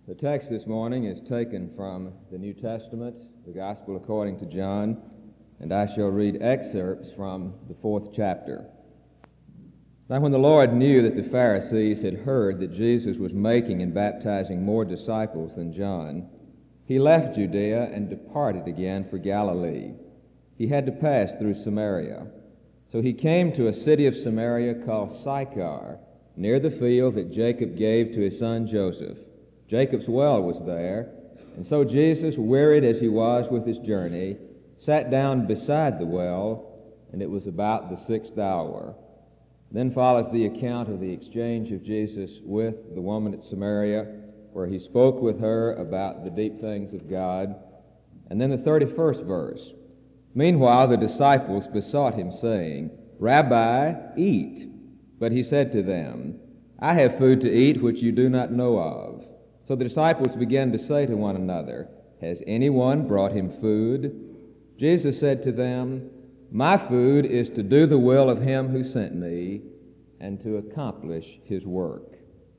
The text this morning is taken from the New Testament, the Gospel according to John, and I shall read excerpts from the 4th chapter. Now when the Lord knew that the Pharisees had heard that Jesus was making and baptizing more disciples than John, he left Judea and departed again for Galilee. He had to pass through Samaria. So he came to a city of Samaria called Sychar, near the field that Jacob gave to his son Joseph. Jacob's well was there, and so Jesus, wearied as he was with his journey, sat down beside the well, and it was about the 6th hour. Then follows the account of the exchange of Jesus with the woman at Samaria, where he spoke with her about the deep things of God. And then the 31st verse. Meanwhile the disciples besought him, saying, Rabbi, eat. But he said to them, I have food to eat which you do not know of. So the disciples began to say to one another, Has anyone brought him food? Jesus said to them, My food is to do the will of him who sent me and to accomplish his work.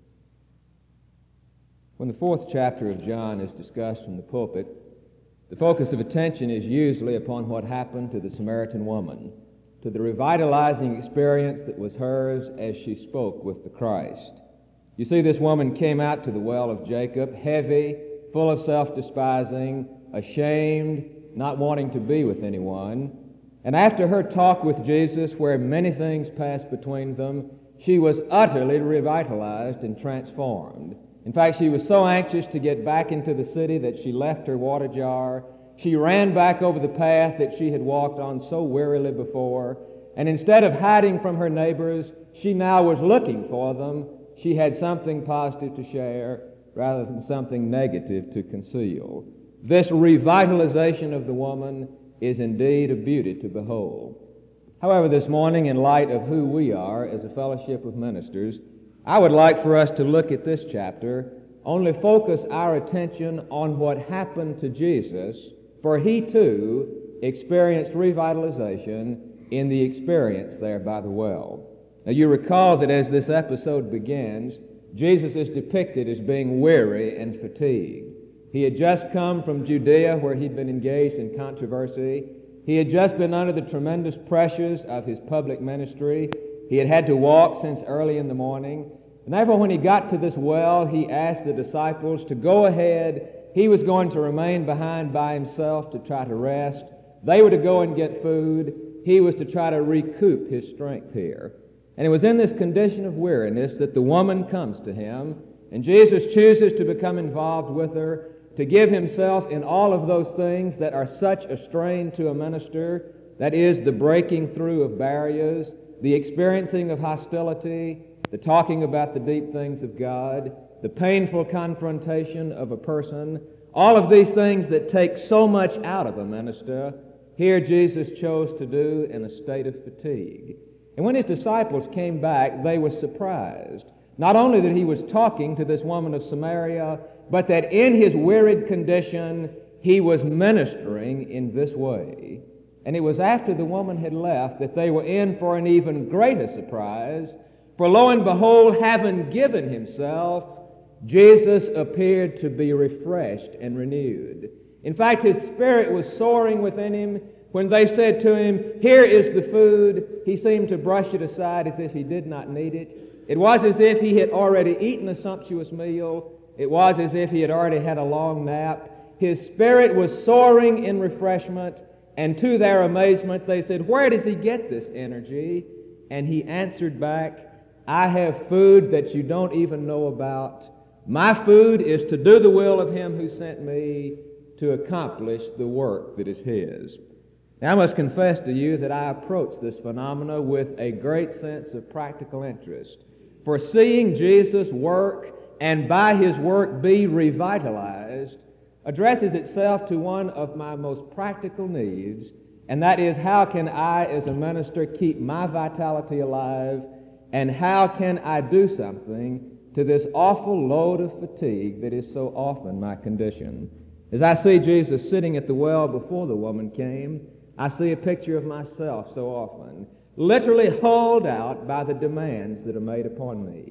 When the 4th chapter of John is discussed from the pulpit, the focus of attention is usually upon what happened to the Samaritan woman, to the revitalizing experience that was hers as she spoke with the Christ. You see, this woman came out to the well of Jacob, heavy, full of self-despising, ashamed, not wanting to be with anyone. And after her talk with Jesus, where many things passed between them, she was utterly revitalized and transformed. In fact, she was so anxious to get back into the city that she left her water jar. She ran back over the path that she had walked on so wearily before, and instead of hiding from her neighbors, she now was looking for them. She had something positive to share rather than something negative to conceal. This revitalization of the woman is indeed a beauty to behold. However, this morning, in light of who we are as a fellowship of ministers, I would like for us to look at this chapter, only focus our attention on what happened to Jesus, for he too experienced revitalization in the experience there by the well. Now you recall that as this episode begins, Jesus is depicted as being weary and fatigued. He had just come from Judea where he'd been engaged in controversy. He had just been under the tremendous pressures of his public ministry. He had had to walk since early in the morning. And therefore when he got to this well, he asked the disciples to go ahead. He was going to remain behind by himself to try to rest. They were to go and get food. He was to try to recoup his strength here. And it was in this condition of weariness that the woman comes to him, and Jesus chooses to become involved with her, to give himself in all of those things that are such a strain to a minister, that is, the breaking through of barriers, the experiencing of hostility, the talking about the deep things of God, the painful confrontation of a person, all of these things that take so much out of a minister, here Jesus chose to do in a state of fatigue. And when his disciples came back, they were surprised, not only that he was talking to this woman of Samaria, but that in his wearied condition, he was ministering in this way. And it was after the woman had left that they were in for an even greater surprise, for lo and behold, having given himself, Jesus appeared to be refreshed and renewed. In fact, his spirit was soaring within him. When they said to him, Here is the food, he seemed to brush it aside as if he did not need it. It was as if he had already eaten a sumptuous meal. It was as if he had already had a long nap. His spirit was soaring in refreshment, and to their amazement they said, Where does he get this energy? And he answered back, I have food that you don't even know about. My food is to do the will of him who sent me, to accomplish the work that is his. Now, I must confess to you that I approach this phenomena with a great sense of practical interest. For seeing Jesus work and by his work be revitalized addresses itself to one of my most practical needs, and that is, how can I as a minister keep my vitality alive, and how can I do something to this awful load of fatigue that is so often my condition? As I see Jesus sitting at the well before the woman came, I see a picture of myself so often, literally hauled out by the demands that are made upon me.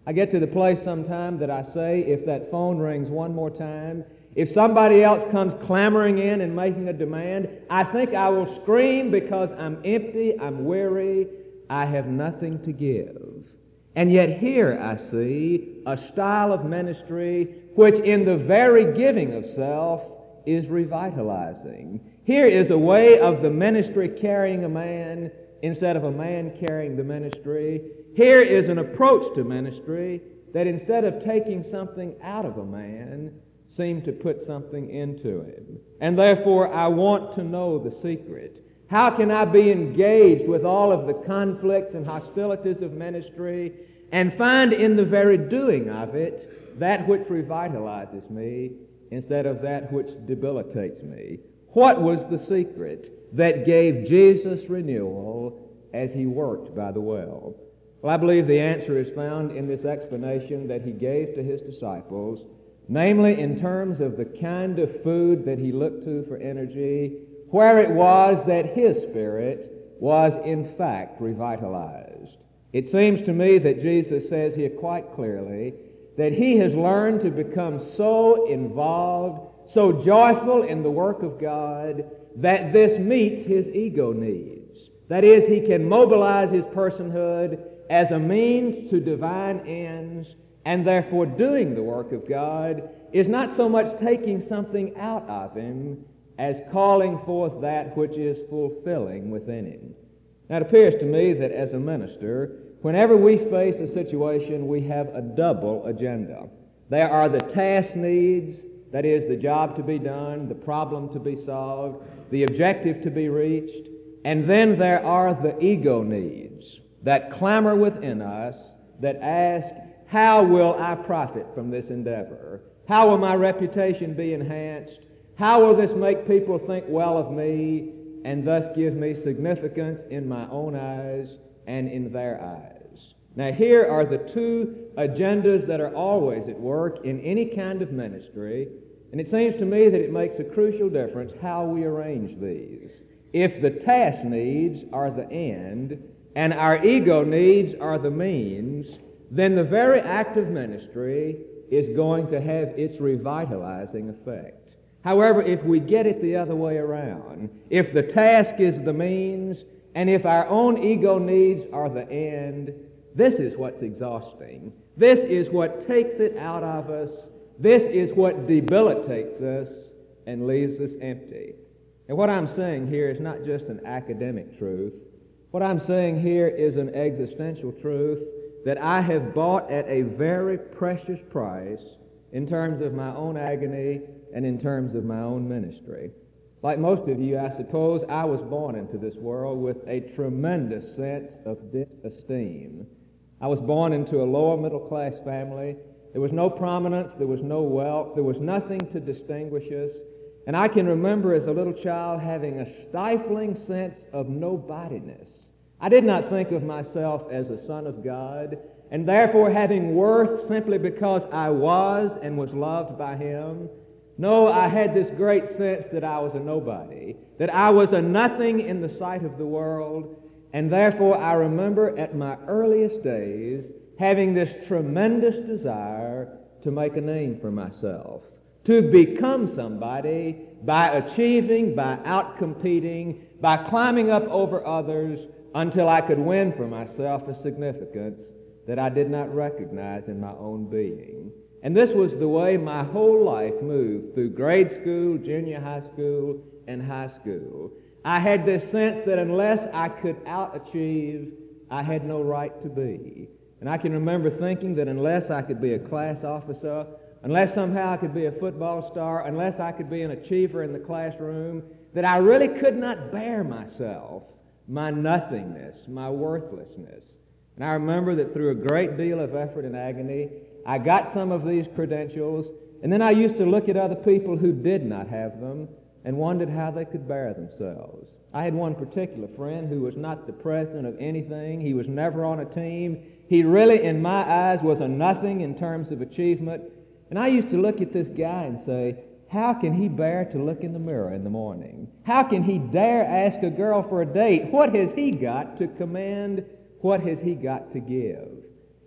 I get to the place sometime that I say, if that phone rings one more time, if somebody else comes clamoring in and making a demand, I think I will scream because I'm empty, I'm weary, I have nothing to give. And yet here I see a style of ministry which in the very giving of self is revitalizing. Here is a way of the ministry carrying a man instead of a man carrying the ministry. Here is an approach to ministry that instead of taking something out of a man, seem to put something into him. And therefore, I want to know the secret. How can I be engaged with all of the conflicts and hostilities of ministry and find in the very doing of it that which revitalizes me instead of that which debilitates me? What was the secret that gave Jesus renewal as he worked by the well? Well, I believe the answer is found in this explanation that he gave to his disciples, namely in terms of the kind of food that he looked to for energy, where it was that his spirit was in fact revitalized. It seems to me that Jesus says here quite clearly that he has learned to become so involved, so joyful in the work of God, that this meets his ego needs. That is, he can mobilize his personhood as a means to divine ends, and therefore doing the work of God is not so much taking something out of him as calling forth that which is fulfilling within him. Now, it appears to me that as a minister, whenever we face a situation, we have a double agenda. There are the task needs, that is, the job to be done, the problem to be solved, the objective to be reached, and then there are the ego needs that clamor within us, that ask, how will I profit from this endeavor? How will my reputation be enhanced? How will this make people think well of me and thus give me significance in my own eyes and in their eyes? Now, here are the two agendas that are always at work in any kind of ministry, and it seems to me that it makes a crucial difference how we arrange these. If the task needs are the end and our ego needs are the means, then the very act of ministry is going to have its revitalizing effect. However, if we get it the other way around, if the task is the means, and if our own ego needs are the end, this is what's exhausting. This is what takes it out of us. This is what debilitates us and leaves us empty. And what I'm saying here is not just an academic truth. What I'm saying here is an existential truth that I have bought at a very precious price in terms of my own agony and in terms of my own ministry. Like most of you, I suppose, I was born into this world with a tremendous sense of disesteem. I was born into a lower middle class family. There was no prominence, there was no wealth, there was nothing to distinguish us. And I can remember as a little child having a stifling sense of nobodiness. I did not think of myself as a son of God, and therefore having worth simply because I was and was loved by him. No, I had this great sense that I was a nobody, that I was a nothing in the sight of the world, and therefore I remember at my earliest days having this tremendous desire to make a name for myself, to become somebody by achieving, by outcompeting, by climbing up over others until I could win for myself a significance that I did not recognize in my own being. And this was the way my whole life moved through grade school, junior high school, and high school. I had this sense that unless I could out-achieve, I had no right to be. And I can remember thinking that unless I could be a class officer, unless somehow I could be a football star, unless I could be an achiever in the classroom, that I really could not bear myself, my nothingness, my worthlessness. And I remember that through a great deal of effort and agony, I got some of these credentials, and then I used to look at other people who did not have them and wondered how they could bear themselves. I had one particular friend who was not the president of anything. He was never on a team. He really, in my eyes, was a nothing in terms of achievement. And I used to look at this guy and say, how can he bear to look in the mirror in the morning? How can he dare ask a girl for a date? What has he got to command? What has he got to give?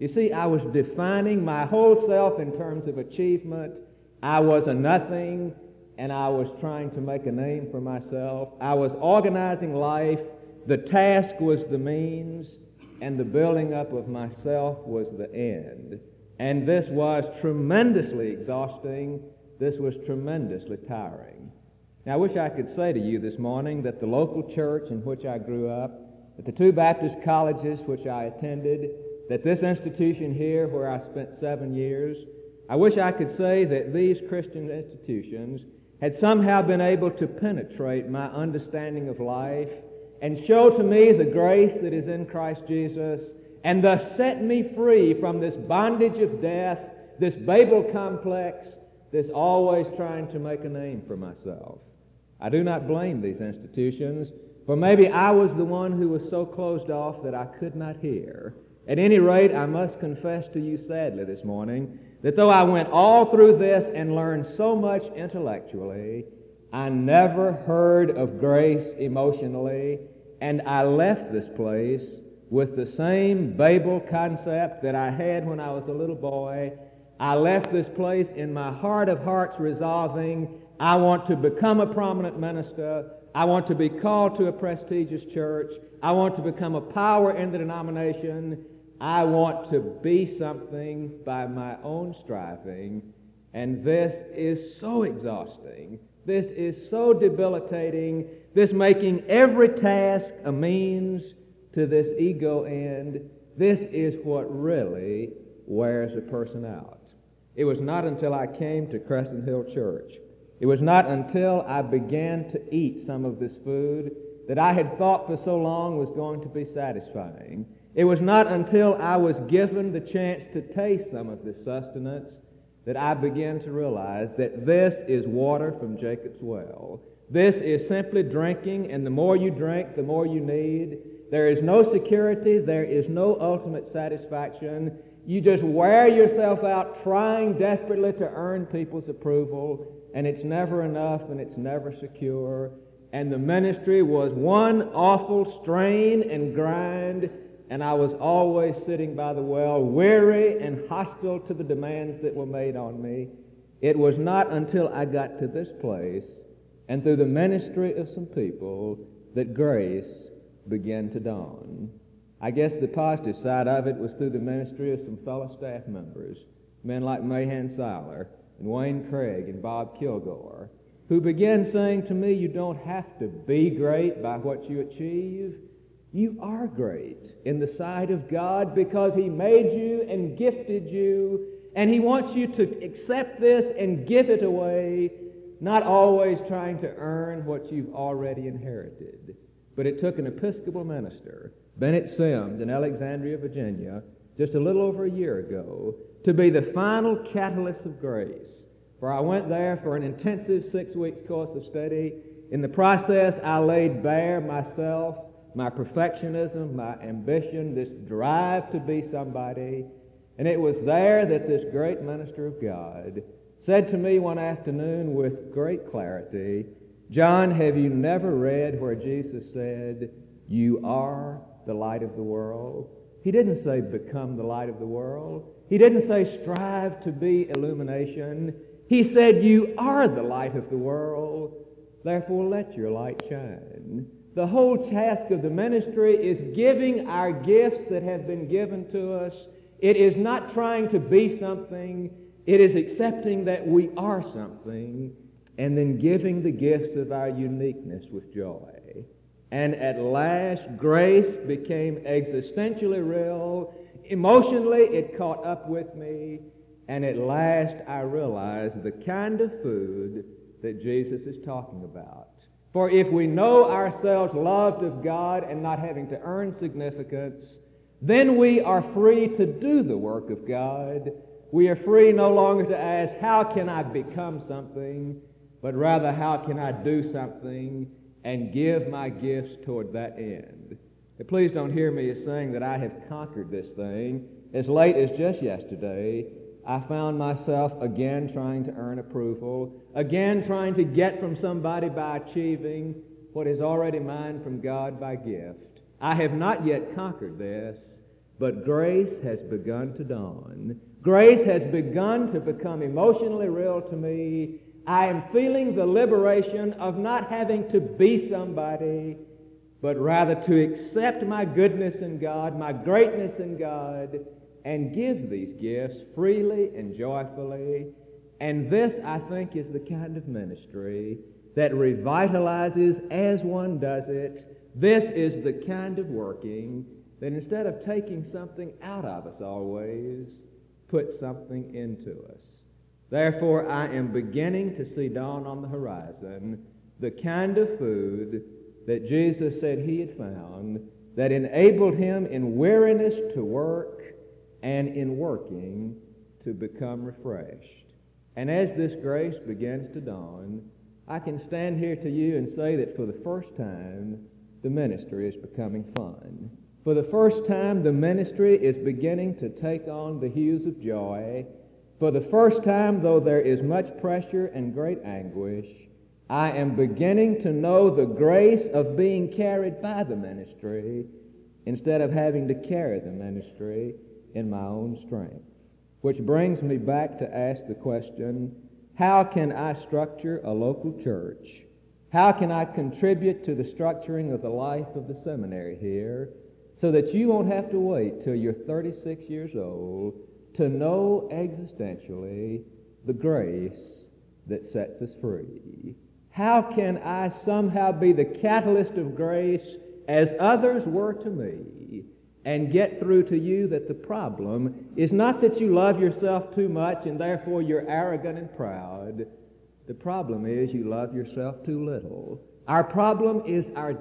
You see, I was defining my whole self in terms of achievement. I was a nothing, and I was trying to make a name for myself. I was organizing life. The task was the means, and the building up of myself was the end. And this was tremendously exhausting. This was tremendously tiring. Now, I wish I could say to you this morning that the local church in which I grew up, that the two Baptist colleges which I attended, that this institution here where I spent 7 years, I wish I could say that these Christian institutions had somehow been able to penetrate my understanding of life and show to me the grace that is in Christ Jesus, and thus set me free from this bondage of death, this Babel complex, this always trying to make a name for myself. I do not blame these institutions, for maybe I was the one who was so closed off that I could not hear. At any rate, I must confess to you sadly this morning that though I went all through this and learned so much intellectually, I never heard of grace emotionally, and I left this place with the same Babel concept that I had when I was a little boy. I left this place in my heart of hearts resolving, I want to become a prominent minister. I want to be called to a prestigious church. I want to become a power in the denomination. I want to be something by my own striving. And this is so exhausting. This is so debilitating. This making every task a means to this ego end. This is what really wears a person out. It was not until I came to Crescent Hill Church, it was not until I began to eat some of this food that I had thought for so long was going to be satisfying. It was not until I was given the chance to taste some of this sustenance that I began to realize that this is water from Jacob's well. This is simply drinking, and the more you drink, the more you need. There is no security. There is no ultimate satisfaction. You just wear yourself out trying desperately to earn people's approval, and it's never enough, and it's never secure. And the ministry was one awful strain and grind, and I was always sitting by the well, weary and hostile to the demands that were made on me. It was not until I got to this place, and through the ministry of some people, that grace began to dawn. I guess the positive side of it was through the ministry of some fellow staff members, men like Mahan Seiler and Wayne Craig and Bob Kilgore, who began saying to me, you don't have to be great by what you achieve. You are great in the sight of God because He made you and gifted you, and He wants you to accept this and give it away, not always trying to earn what you've already inherited. But it took an Episcopal minister, Bennett Sims in Alexandria, Virginia, just a little over a year ago, to be the final catalyst of grace. For I went there for an intensive 6 weeks course of study. In the process, I laid bare myself, my perfectionism, my ambition, this drive to be somebody. And it was there that this great minister of God said to me one afternoon with great clarity, John, have you never read where Jesus said, you are the light of the world? He didn't say become the light of the world. He didn't say strive to be illumination. He said you are the light of the world. Therefore let your light shine. The whole task of the ministry is giving our gifts that have been given to us. It is not trying to be something. It is accepting that we are something and then giving the gifts of our uniqueness with joy. And at last, grace became existentially real. Emotionally, it caught up with me. And at last, I realized the kind of food that Jesus is talking about. For if we know ourselves loved of God and not having to earn significance, then we are free to do the work of God. We are free no longer to ask, how can I become something? But rather, how can I do something and give my gifts toward that end? But please don't hear me as saying that I have conquered this thing. As late as just yesterday, I found myself again trying to earn approval, again trying to get from somebody by achieving what is already mine from God by gift. I have not yet conquered this, but grace has begun to dawn. Grace has begun to become emotionally real to me. I am feeling the liberation of not having to be somebody, but rather to accept my goodness in God, my greatness in God, and give these gifts freely and joyfully. And this, I think, is the kind of ministry that revitalizes as one does it. This is the kind of working that instead of taking something out of us always, puts something into us. Therefore, I am beginning to see dawn on the horizon the kind of food that Jesus said he had found that enabled him in weariness to work and in working to become refreshed. And as this grace begins to dawn, I can stand here to you and say that for the first time, the ministry is becoming fun. For the first time, the ministry is beginning to take on the hues of joy. For the first time, though there is much pressure and great anguish, I am beginning to know the grace of being carried by the ministry instead of having to carry the ministry in my own strength. Which brings me back to ask the question, how can I structure a local church? How can I contribute to the structuring of the life of the seminary here so that you won't have to wait till you're 36 years old to know existentially the grace that sets us free? How can I somehow be the catalyst of grace as others were to me and get through to you that the problem is not that you love yourself too much and therefore you're arrogant and proud. The problem is you love yourself too little. Our problem is our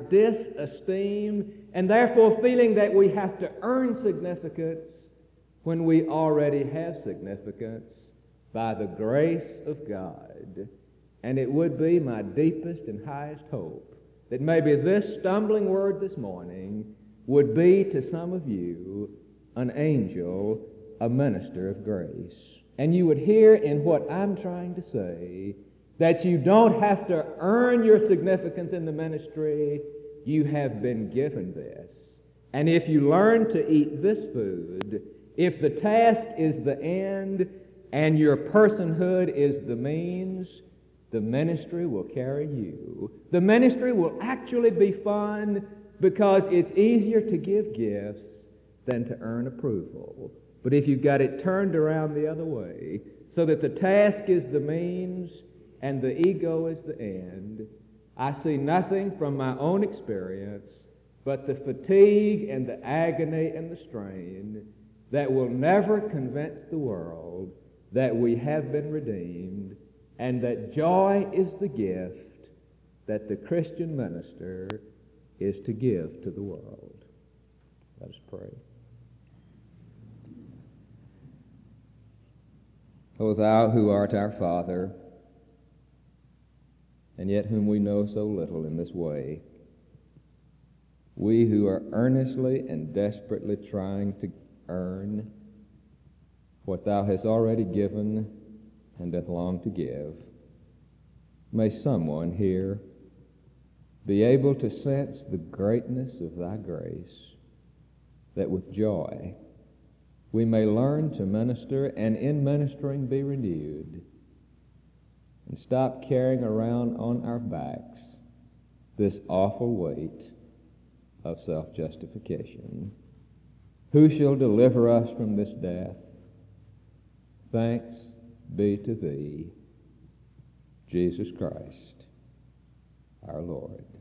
disesteem and therefore feeling that we have to earn significance when we already have significance by the grace of God. And it would be my deepest and highest hope that maybe this stumbling word this morning would be to some of you an angel, a minister of grace. And you would hear in what I'm trying to say that you don't have to earn your significance in the ministry. You have been given this. And if you learn to eat this food, if the task is the end and your personhood is the means, the ministry will carry you. The ministry will actually be fun because it's easier to give gifts than to earn approval. But if you've got it turned around the other way, so that the task is the means and the ego is the end, I see nothing from my own experience but the fatigue and the agony and the strain that will never convince the world that we have been redeemed and that joy is the gift that the Christian minister is to give to the world. Let us pray. O thou who art our Father, and yet whom we know so little in this way, we who are earnestly and desperately trying to earn what thou hast already given and doth long to give, may someone here be able to sense the greatness of thy grace, that with joy we may learn to minister and in ministering be renewed and stop carrying around on our backs this awful weight of self-justification. Who shall deliver us from this death? Thanks be to thee, Jesus Christ, our Lord.